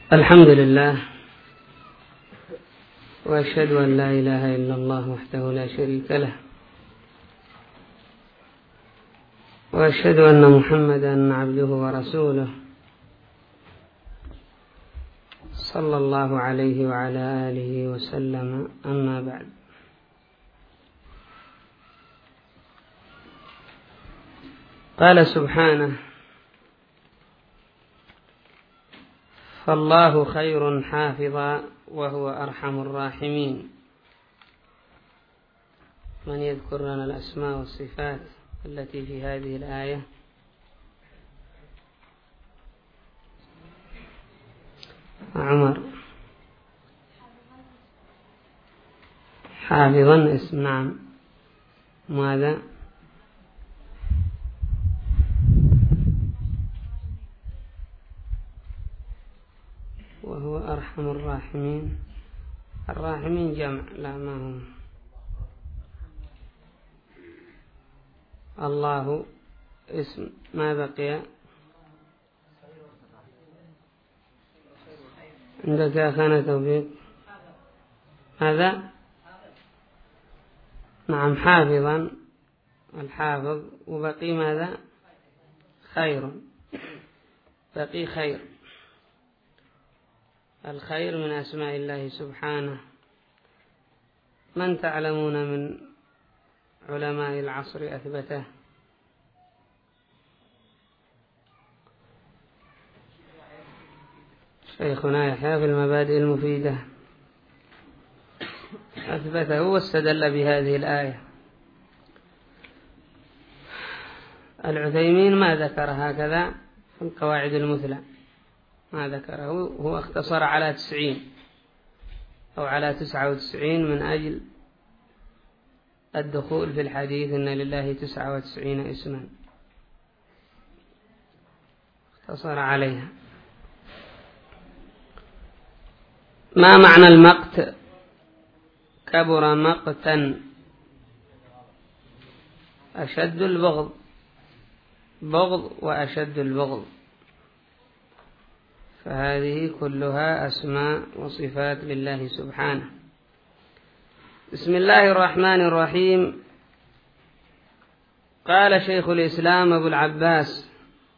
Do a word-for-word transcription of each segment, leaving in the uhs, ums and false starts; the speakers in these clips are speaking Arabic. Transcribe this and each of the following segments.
الحمد لله، وأشهد أن لا إله إلا الله وحده لا شريك له، وأشهد أن محمدا عبده ورسوله صلى الله عليه وعلى آله وسلم. أما بعد، قال سبحانه: فالله خير حافظا وهو أرحم الراحمين. من يذكر لنا الأسماء والصفات التي في هذه الآية؟ عمر. حافظا اسم، نعم. ماذا؟ وهو أرحم الراحمين. الراحمين جمع، لا ما هم. الله اسم، ما بقي عندك يا أخانا توفيق؟ هذا نعم، حافظا، الحافظ. وبقي ماذا؟ خير، بقي خير. الخير من أسماء الله سبحانه. من تعلمون من علماء العصر أثبته؟ شيخنا يحيى في المبادئ المفيدة أثبته واستدل بهذه الآية. العثيمين ما ذكر هكذا في القواعد المثلى، ما ذكره، هو اختصر على تسعين أو على تسعة وتسعين من أجل الدخول في الحديث إن لله تسعة وتسعين اسما، اختصر عليها. ما معنى المقت؟ كبر مقتا، أشد البغض، بغض وأشد البغض. فهذه كلها أسماء وصفات لله سبحانه. بسم الله الرحمن الرحيم. قال شيخ الإسلام أبو العباس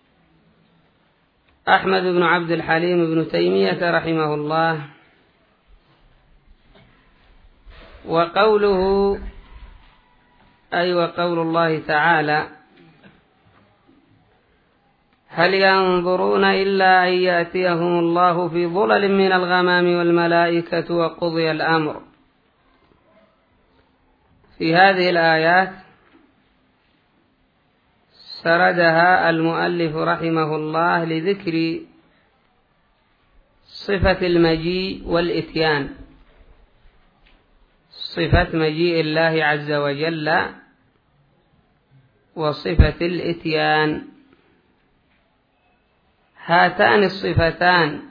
أحمد بن عبد الحليم بن تيمية رحمه الله: وقوله أي وقول الله تعالى: هل ينظرون إلا أن يأتيهم الله في ظلل من الغمام والملائكة وقضي الأمر. في هذه الآيات سردها المؤلف رحمه الله لذكر صفة المجيء والإتيان، صفة مجيء الله عز وجل وصفة الإتيان. هاتان الصفتان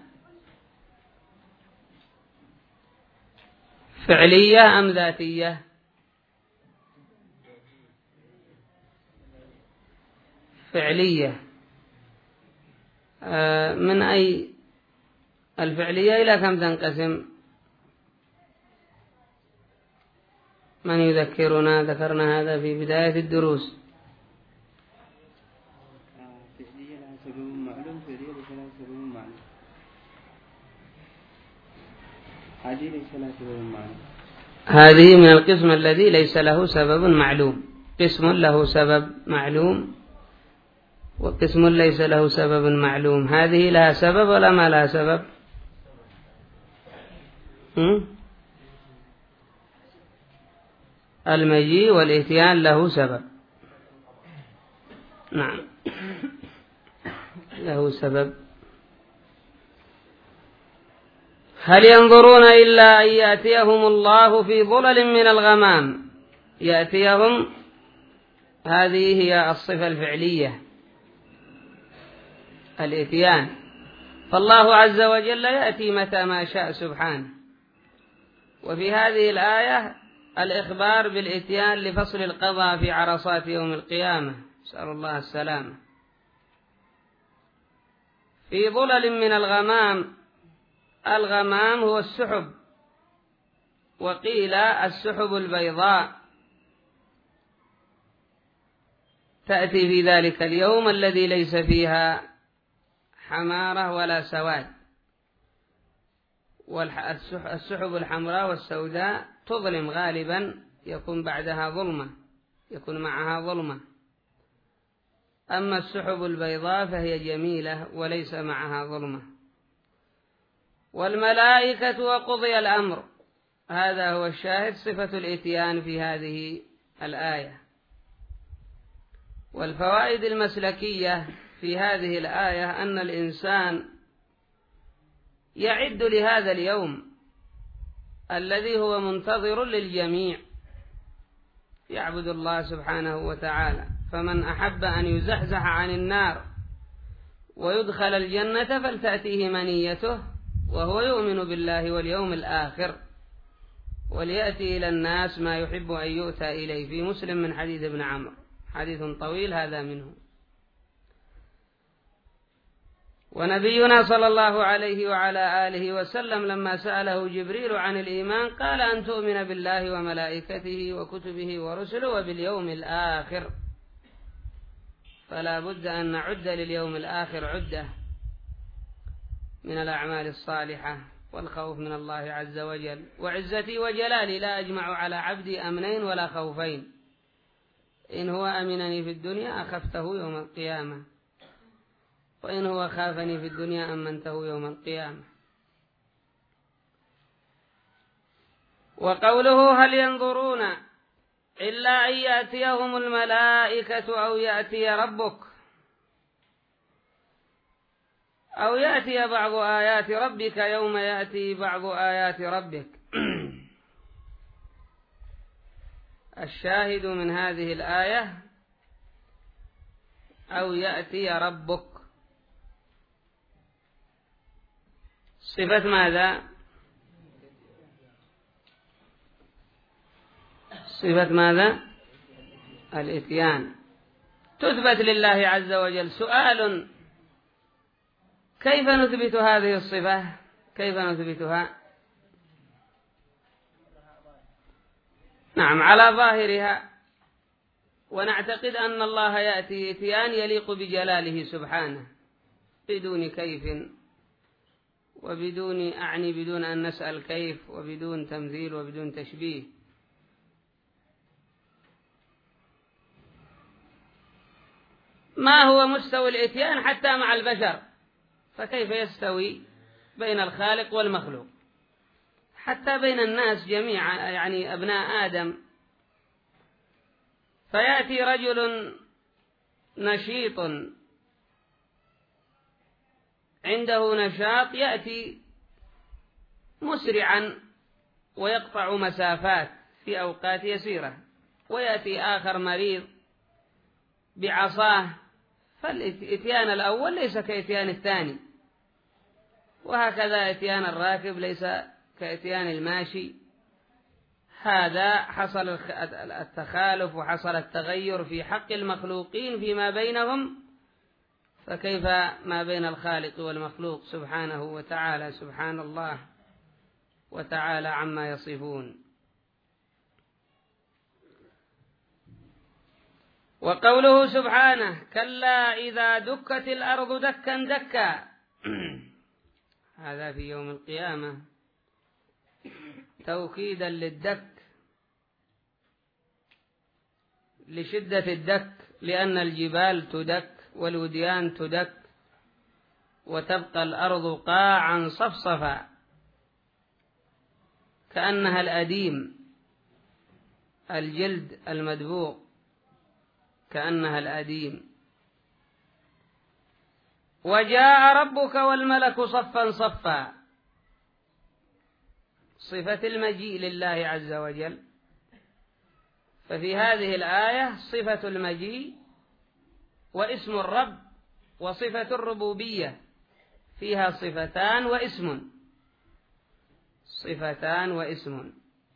فعلية أم ذاتية؟ فعلية. من أي الفعلية إلى كم تنقسم؟ من يذكرنا؟ ذكرنا هذا في بداية الدروس. هذه من القسم الذي ليس له سبب معلوم. قسم له سبب معلوم وقسم ليس له سبب معلوم. هذه لها سبب ولا ما لها سبب؟ هم؟ المجيء والإتيان له سبب، نعم له سبب. هل ينظرون إلا أن يأتيهم الله في ظلل من الغمام. يأتيهم، هذه هي الصفة الفعلية، الإتيان. فالله عز وجل يأتي متى ما شاء سبحانه. وفي هذه الآية الإخبار بالإتيان لفصل القضاء في عرصات يوم القيامة، نسأل الله السلامة. في ظلل من الغمام، الغمام هو السحب، وقيل السحب البيضاء، تأتي في ذلك اليوم الذي ليس فيها حمارة ولا سواد. والسحب الحمراء والسوداء تظلم غالبا، يكون بعدها ظلمة، يكون معها ظلمة. أما السحب البيضاء فهي جميلة وليس معها ظلمة. والملائكة وقضي الأمر، هذا هو الشاهد، صفة الإتيان في هذه الآية. والفوائد المسلكية في هذه الآية أن الإنسان يعد لهذا اليوم الذي هو منتظر للجميع، يعبد الله سبحانه وتعالى. فمن أحب أن يزحزح عن النار ويدخل الجنة فلتأتيه منيته وهو يؤمن بالله واليوم الآخر، وليأتي إلى الناس ما يحب أن يؤتى إليه. في مسلم من حديث ابن عمرو، حديث طويل هذا منه. ونبينا صلى الله عليه وعلى آله وسلم لما سأله جبريل عن الإيمان قال أن تؤمن بالله وملائكته وكتبه ورسله وباليوم الآخر. فلا بد أن نعد لليوم الآخر عدة من الأعمال الصالحة والخوف من الله عز وجل. وعزتي وجلالي لا أجمع على عبدي أمنين ولا خوفين، إن هو أمنني في الدنيا أخفته يوم القيامة، وإن هو خافني في الدنيا أمنته يوم القيامة. وقوله هل ينظرون إلا أن يأتيهم الملائكة أو يأتي ربك أو يأتي بعض آيات ربك يوم يأتي بعض آيات ربك. الشاهد من هذه الآية أو يأتي ربك، صفة ماذا؟ صفة ماذا؟ الإتيان، تثبت لله عز وجل. سؤال: كيف نثبت هذه الصفة؟ كيف نثبتها؟ نعم، على ظاهرها، ونعتقد أن الله يأتي إتيان يليق بجلاله سبحانه بدون كيف وبدون، أعني بدون أن نسأل كيف، وبدون تمثيل وبدون تشبيه. ما هو مستوى الإتيان حتى مع البشر؟ فكيف يستوي بين الخالق والمخلوق؟ حتى بين الناس جميعا، يعني أبناء آدم، فيأتي رجل نشيط عنده نشاط يأتي مسرعا ويقطع مسافات في أوقات يسيرة، ويأتي آخر مريض بعصاه، فالإتيان الأول ليس كإتيان الثاني، وهكذا إتيان الراكب ليس كإتيان الماشي. هذا حصل التخالف وحصل التغير في حق المخلوقين فيما بينهم، فكيف ما بين الخالق والمخلوق سبحانه وتعالى؟ سبحان الله وتعالى عما يصفون. وقوله سبحانه كلا إذا دكت الأرض دكا دكا، هذا في يوم القيامة توكيدا للدك، لشدة الدك، لأن الجبال تدك والوديان تدك وتبقى الأرض قاعا صفصفا كأنها الأديم، الجلد المدبوغ كأنها الأديم. وجاء ربك والملك صفا صفا، صفة المجيء لله عز وجل. ففي هذه الآية صفة المجيء واسم الرب وصفة الربوبية، فيها صفتان واسم، صفتان واسم.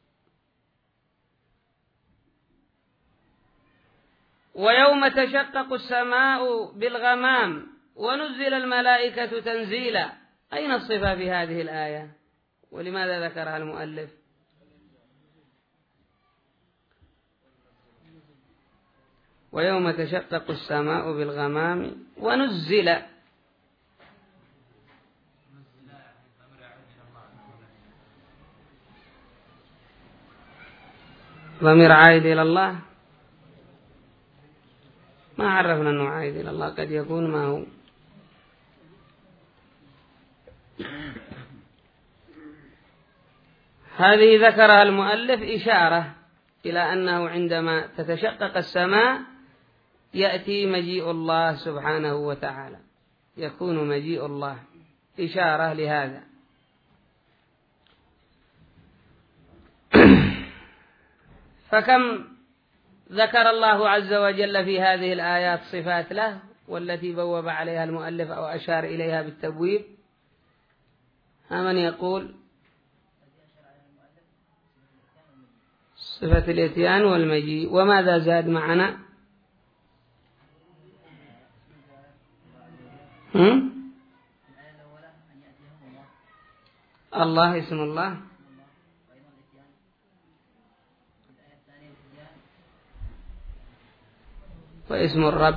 ويوم تشقق السماء بالغمام ونزل الملائكة تنزيلا، أين الصفة في هذه الآية؟ ولماذا ذكرها المؤلف؟ ويوم تشقق السماء بالغمام ونزل ضمير عائد إلى الله، ما عرفنا أنه عائد إلى الله، قد يكون ما هو. هذه ذكرها المؤلف إشارة إلى أنه عندما تتشقق السماء يأتي مجيء الله سبحانه وتعالى، يكون مجيء الله، إشارة لهذا. فكم ذكر الله عز وجل في هذه الآيات صفات له، والتي بوب عليها المؤلف أو أشار إليها بالتبويب؟ من يقول؟ صفة الإتيان والمجيء. وماذا زاد معنا؟ هم؟ الله اسم الله، واسم الرب.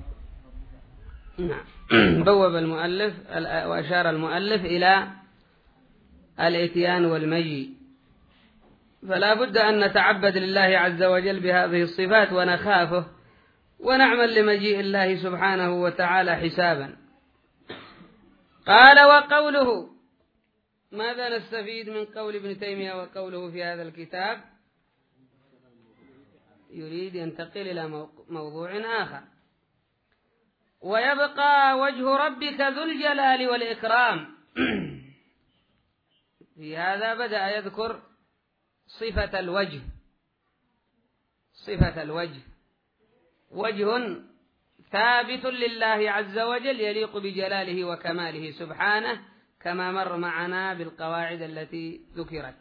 نعم. بوب المؤلف وأشار المؤلف إلى الإتيان والمجيء. فلا بد أن نتعبد لله عز وجل بهذه الصفات ونخافه ونعمل لمجيء الله سبحانه وتعالى حسابا. قال: وقوله، ماذا نستفيد من قول ابن تيمية وقوله في هذا الكتاب؟ يريد ينتقل إلى موضوع آخر. ويبقى وجه ربك ذو الجلال والإكرام. في هذا بدأ يذكر صفة الوجه. صفة الوجه وجه ثابت لله عز وجل يليق بجلاله وكماله سبحانه، كما مر معنا بالقواعد التي ذكرت.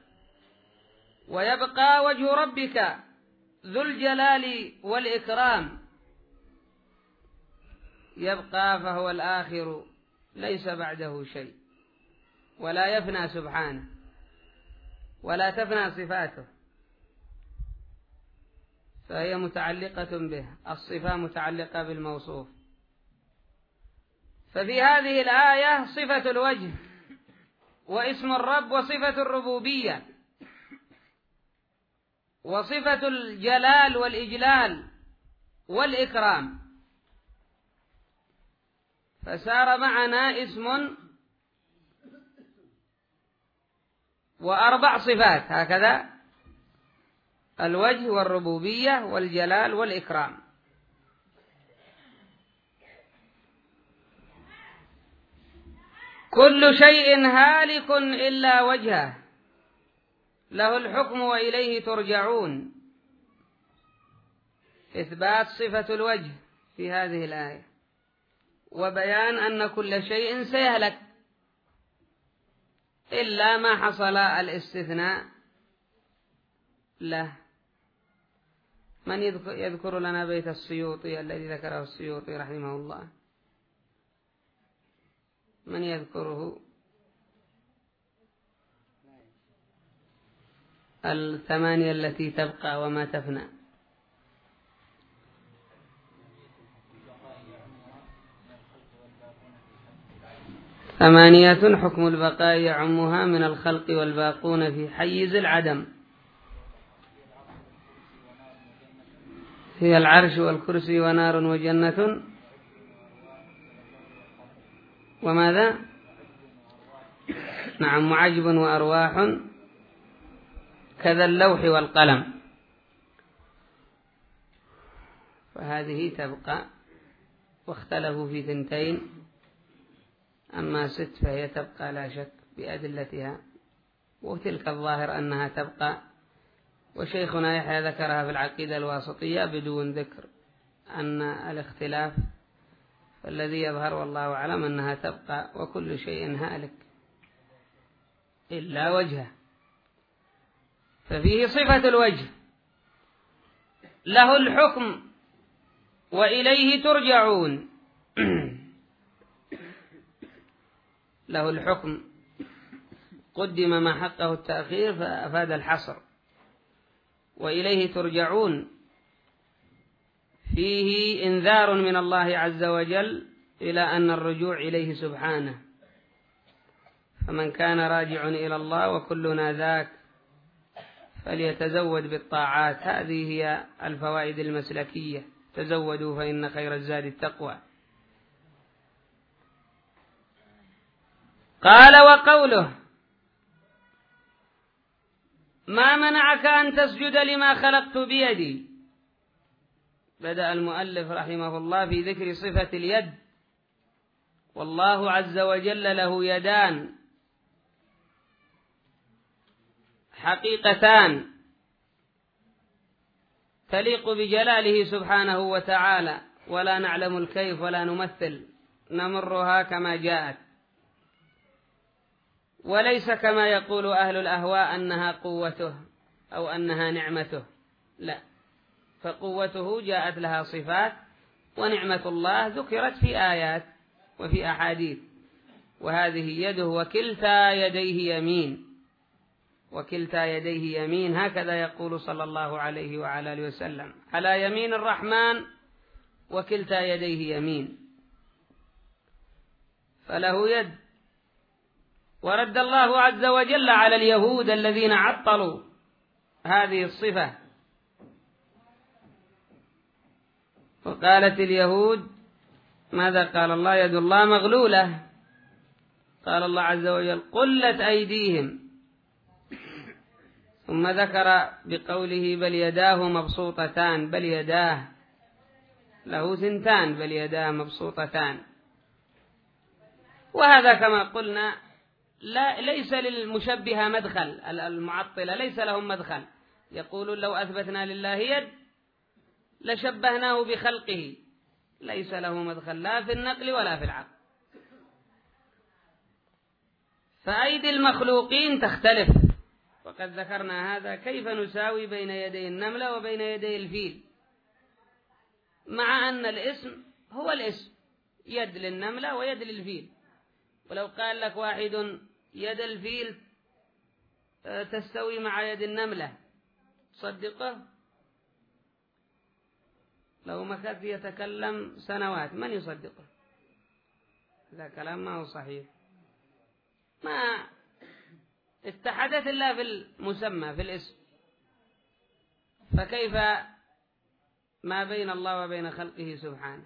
ويبقى وجه ربك ذو الجلال والإكرام، يبقى فهو الآخر ليس بعده شيء، ولا يفنى سبحانه، ولا تفنى صفاته، فهي متعلقة به، الصفة متعلقة بالموصوف. ففي هذه الآية صفة الوجه واسم الرب وصفة الربوبية وصفة الجلال والإجلال والإكرام. فسار معنا اسم وأربع صفات هكذا: الوجه والربوبية والجلال والإكرام. كل شيء هالك إلا وجهه له الحكم وإليه ترجعون. إثبات صفة الوجه في هذه الآية، وبيان أن كل شيء سيهلك إلا ما حصل الاستثناء له. من يذكر لنا بيت السيوطي الذي ذكره السيوطي رحمه الله؟ من يذكره؟ الثمانية التي تبقى وما تفنى. ثمانية حكم البقاء يعمها من الخلق والباقون في حيز العدم. هي العرش والكرسي ونار وجنة وماذا؟ نعم، وعجب وأرواح كذا اللوح والقلم. فهذه تبقى، واختلفوا في ثنتين، أما ست فهي تبقى لا شك بأدلتها، وتلك الظاهر أنها تبقى. وشيخنا يحيى ذكرها في العقيدة الواسطية بدون ذكر أن الاختلاف، فالذي يظهر والله أعلم أنها تبقى، وكل شيء هالك إلا وجهه. ففيه صفة الوجه، له الحكم وإليه ترجعون. له الحكم، قدم ما حقه التأخير فأفاد الحصر. وإليه ترجعون، فيه إنذار من الله عز وجل إلى أن الرجوع إليه سبحانه، فمن كان راجع إلى الله وكلنا ذاك فليتزود بالطاعات. هذه هي الفوائد المسلكية. تزودوا فإن خير الزاد التقوى. قال: وقوله: ما منعك أن تسجد لما خلقت بيدي. بدأ المؤلف رحمه الله في ذكر صفة اليد، والله عز وجل له يدان حقيقتان تليق بجلاله سبحانه وتعالى، ولا نعلم الكيف ولا نمثل، نمرها كما جاءت، وليس كما يقول أهل الأهواء أنها قوته أو أنها نعمته، لا، فقوته جاءت لها صفات، ونعمة الله ذكرت في آيات وفي أحاديث. وهذه يده وكلتا يديه يمين، وكلتا يديه يمين، هكذا يقول صلى الله عليه وعلى آله وسلم: على يمين الرحمن وكلتا يديه يمين. فله يد. ورد الله عز وجل على اليهود الذين عطلوا هذه الصفة، وقالت اليهود: ماذا قال الله؟ يد الله مغلولة. قال الله عز وجل: قلت أيديهم. ثم ذكر بقوله: بل يداه مبسوطتان، بل يداه له ثنتان، بل يداه مبسوطتان. وهذا كما قلنا لا ليس للمشبهة مدخل، المعطلة ليس لهم مدخل. يقولون: لو أثبتنا لله يد لشبهناه بخلقه، ليس له مدخل لا في النقل ولا في العقل. فأيدي المخلوقين تختلف، وقد ذكرنا هذا، كيف نساوي بين يدي النملة وبين يدي الفيل، مع أن الاسم هو الاسم، يد للنملة ويد للفيل. ولو قال لك واحد: يد الفيل تستوي مع يد النملة، صدقه؟ لو مكث يتكلم سنوات من يصدقه؟ هذا كلام ما هو صحيح. ما اتحدت إلا في المسمى، في الاسم، فكيف ما بين الله وبين خلقه سبحانه؟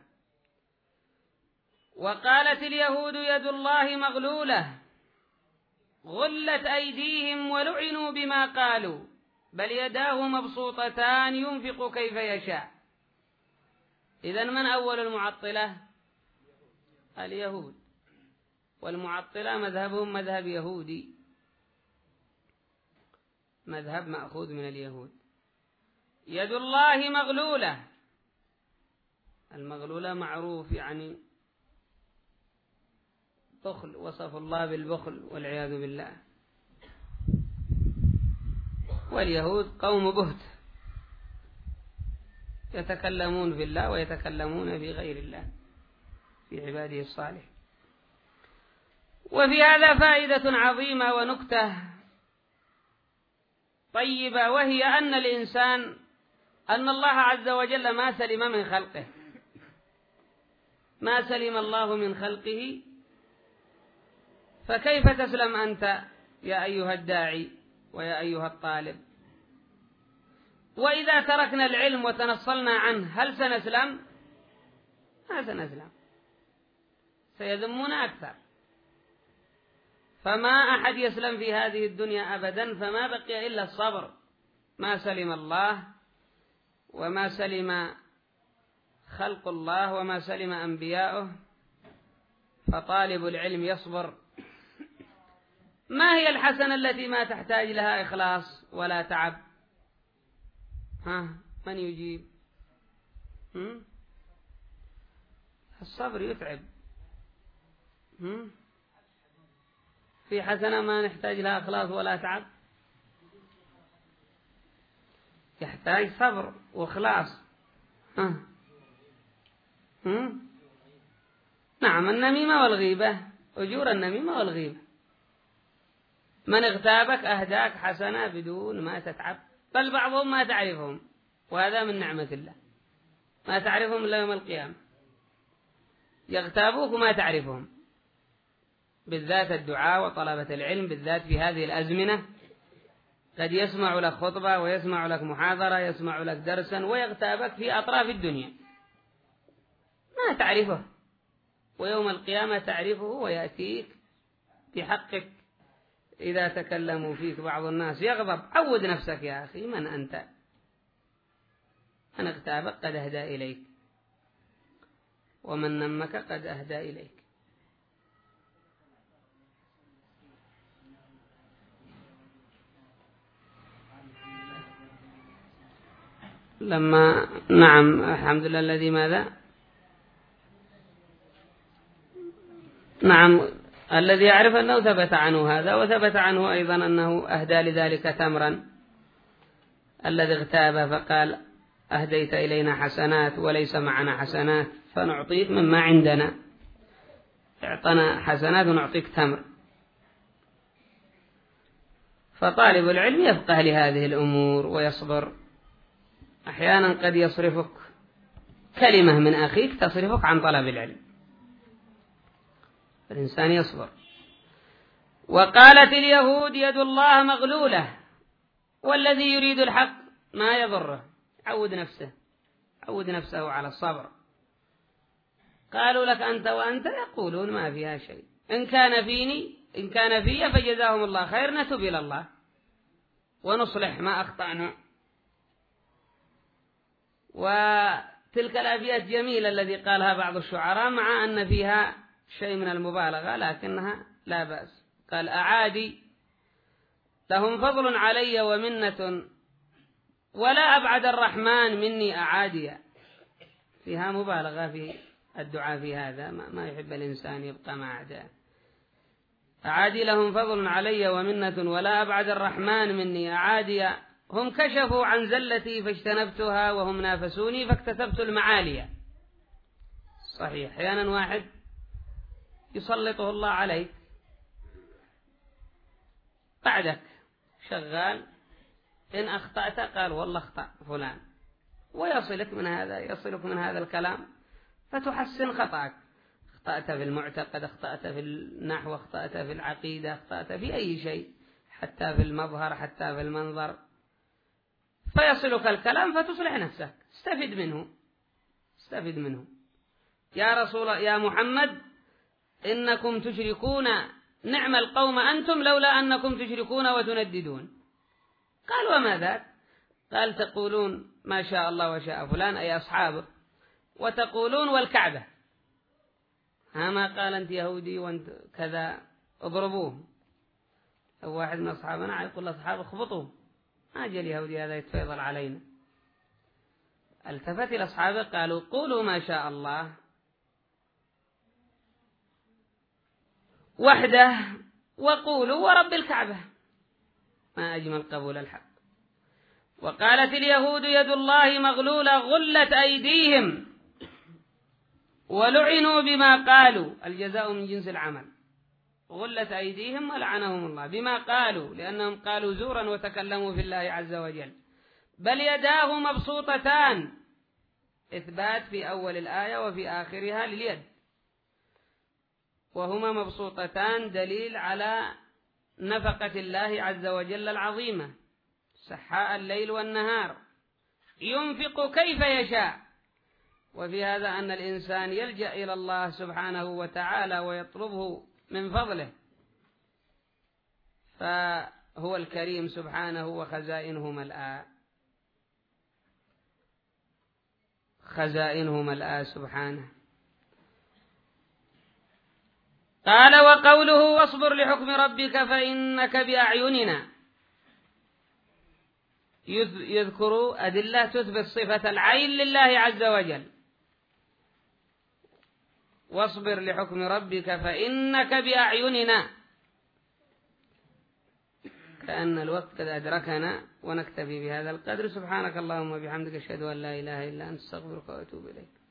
وقالت اليهود: يد الله مغلولة، غلت أيديهم ولعنوا بما قالوا، بل يداه مبسوطتان ينفق كيف يشاء. إذن من أول المعطلة؟ اليهود، والمعطلة مذهبهم مذهب يهودي، مذهب مأخوذ من اليهود. يد الله مغلولة، المغلولة معروف يعني بخل، وصف الله بالبخل والعياذ بالله. واليهود قوم بهت، يتكلمون في الله ويتكلمون في غير الله، في عباده الصالح. وفي هذا فائدة عظيمة ونكتة طيبة، وهي أن الإنسان أن الله عز وجل ما سلم من خلقه، ما سلم الله من خلقه، فكيف تسلم أنت يا أيها الداعي ويا أيها الطالب؟ وإذا تركنا العلم وتنصلنا عنه هل سنسلم؟ ما سنسلم، سيذمون أكثر. فما أحد يسلم في هذه الدنيا أبدا، فما بقي إلا الصبر. ما سلم الله وما سلم خلق الله وما سلم أنبياؤه، فطالب العلم يصبر. ما هي الحسنة التي ما تحتاج لها إخلاص ولا تعب؟ ها، من يجيب؟ هم؟ الصبر يتعب. هم؟ في حسنة ما نحتاج لها إخلاص ولا تعب؟ يحتاج صبر وإخلاص. ها؟ هم؟ نعم، النميمة والغيبة أجور النميمة والغيبة. من اغتابك أهداك حسنة بدون ما تتعب، بل بعضهم ما تعرفهم، وهذا من نعمة الله، ما تعرفهم إلا يوم القيامة، يغتابوك وما تعرفهم. بالذات الدعاء وطلبة العلم بالذات في هذه الأزمنة، قد يسمع لك خطبة ويسمع لك محاضرة، يسمع لك درسا، ويغتابك في أطراف الدنيا ما تعرفه، ويوم القيامة تعرفه ويأتيك بحقك. إذا تكلموا فيك بعض الناس يغضب، عود نفسك يا أخي، من أنت؟ من اغتابك قد أهدى إليك، ومن نمك قد أهدى إليك. لما نعم الحمد لله الذي ماذا نعم الذي يعرف أنه ثبت عنه هذا، وثبت عنه أيضا أنه أهدى لذلك تمرا. الذي اغتاب فقال أهديت إلينا حسنات وليس معنا حسنات، فنعطيك مما عندنا، اعطنا حسنات ونعطيك تمر. فطالب العلم يفقه لهذه الأمور ويصبر. أحيانا قد يصرفك كلمة من أخيك تصرفك عن طلب العلم، الإنسان يصبر. وقالت اليهود يد الله مغلولة، والذي يريد الحق ما يضره، عود نفسه عود نفسه على الصبر. قالوا لك أنت وأنت، يقولون ما فيها شيء، إن كان فيني إن كان في فجزاهم الله خير، نتوب إلى الله ونصلح ما أخطأنا. وتلك الأبيات جميلة الذي قالها بعض الشعراء، مع أن فيها شيء من المبالغة لكنها لا بأس. قال أعادي لهم فضل علي ومنة، ولا أبعد الرحمن مني أعاديا. فيها مبالغة في الدعاء في هذا، ما يحب الإنسان يبقى مع أعداء. أعادي لهم فضل علي ومنة، ولا أبعد الرحمن مني أعاديا. هم كشفوا عن زلتي فاجتنبتها، وهم نافسوني فاكتسبت المعالية. صحيح، أحيانا واحد يسلطه الله عليك بعدك شغال، إن أخطأت قال والله أخطأ فلان، ويصلك من هذا يصلك من هذا الكلام فتحسن خطأك. أخطأت في المعتقد، أخطأت في النحو، أخطأت في العقيدة، أخطأت في أي شيء، حتى في المظهر، حتى في المنظر، فيصلك الكلام فتصلح نفسك. استفد منه استفد منه يا رسول يا محمد إنكم تشركون، نعم القوم أنتم لولا أنكم تشركون وتنددون. قال وما ذاك؟ قال تقولون ما شاء الله وشاء فلان أي أصحابه، وتقولون والكعبة. ها ما قال أنت يهودي وأنت كذا اضربوه. أو واحد من أصحابنا يقول لأصحابه اخبطوه، ما جاء اليهودي هذا يتفيضل علينا. التفت إلى أصحابه قالوا قولوا ما شاء الله وحده، وقولوا ورب الكعبة. ما أجمل قبول الحق. وقالت اليهود يد الله مغلولة غلت أيديهم ولعنوا بما قالوا، الجزاء من جنس العمل. غلت أيديهم ولعنهم الله بما قالوا، لأنهم قالوا زورا وتكلموا في الله عز وجل. بل يداه مبسوطتان، إثبات في أول الآية وفي آخرها لليد، وهما مبسوطتان دليل على نفقة الله عز وجل العظيمة، سحاء الليل والنهار، ينفق كيف يشاء. وفي هذا أن الإنسان يلجأ إلى الله سبحانه وتعالى ويطلبه من فضله، فهو الكريم سبحانه وخزائنه ملآ خزائنه ملآ سبحانه. قال وقوله واصبر لحكم ربك فإنك بأعيننا، يذكر أدلة تثبت صفة العين لله عز وجل. واصبر لحكم ربك فإنك بأعيننا، كأن الوقت قد أدركنا، ونكتفي بهذا القدر. سبحانك اللهم وبحمدك أشهد أن لا إله إلا أنت، استغفرك وأتوب إليك.